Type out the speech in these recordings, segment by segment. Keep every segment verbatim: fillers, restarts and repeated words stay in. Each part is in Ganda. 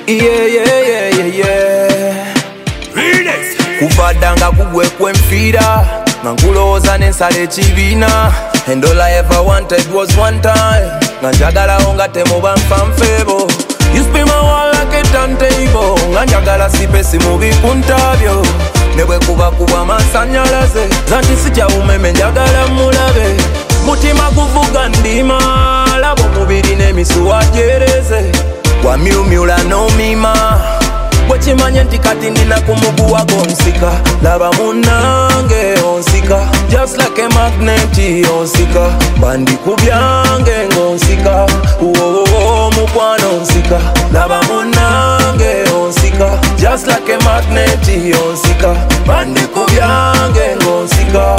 Yeah, yeah, yeah, yeah, yeah. Kuvadanga kugwe kwemfira Ngankuloza nensala ekibina. And all I ever wanted was one time. Nganjagala ongate muba nfanfebo. You spin my wall like a turntable. Nganjagala sipesi mubi kuntabyo. Nebwe kuba kuba masanyalaze. Zanti sija umeme njagala mulabe. Mutima kuvuga ndima. Labo mubiri nemisu wajereze. Wa miu miula no mima. Wechimanye nti kati ndina kumuguwa gonsika. Laba munange onsika. Just like a magnet onsika. Bandi kubyange ngonsika. Uowo mukwano onsika. Laba munange onsika. Just like a magnet onsika. Bandi kubyange ngonsika.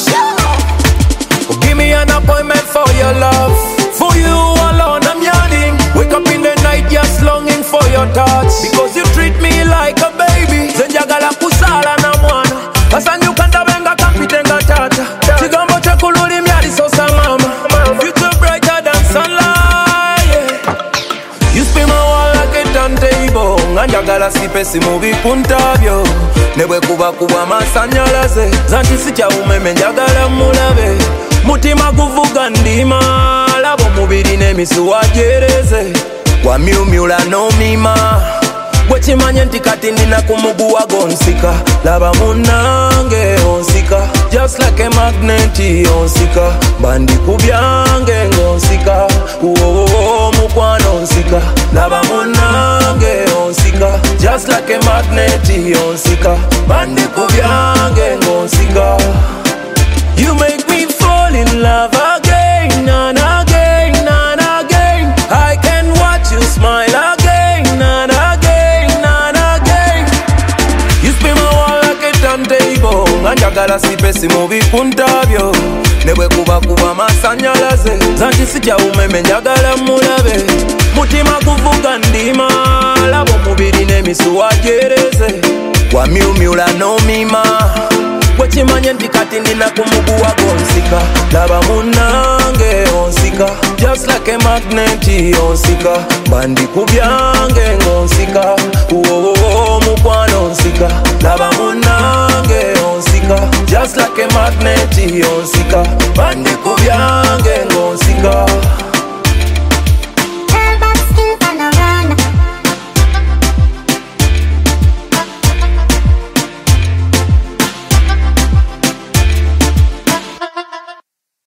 Give me an appointment for your love. For you alone I'm yearning. Wake up in the night just longing for your touch. Because you treat me like a baby. Zenjagala kusala na mwana. Basanyukanda benga kapitenga tata. Chigambo chekululi myali sosa mama. Future brighter than sunlight, yeah. You spin my wall like a turntable. Nganjagala sipesi mubi kuntabyo. Nebwe kuba kuba masanyalaze. Zanti sicha umeme njagala mulabe. Mutima kuvuga ndima. Labo mubiri nemisu wajereze. Wa miu miula no mima. Wechimanye nti kati ndina kumuguwa gonsika. Laba munange onsika. Just like a magnet onsika. Bandi kubyange ngonsika. Uowo mukwano onsika. Laba munange onsika. Just like a magnet onsika. Bandi kubyange ngonsika. You make me fall in love again and again and again. I can watch you smile again and again and again. You spin my wall like a turntable. Nganjagala sipesi mubi kuntabyo. Nebwe kuba kuba masanyalaze. Zanti sija umeme njagala mulabe. Mutima kuvuga ndima. Labo mubiri nemisu wajereze. Wa miu miula no mima. Wechimanye nti kati ndina kumuguwa gonsika. Laba munange onsika. Just like a magnet onsika. Bandi kubyange ngonsika. Uowo mukwano onsika. Laba munange onsika. Just like a magnet onsika. Bandi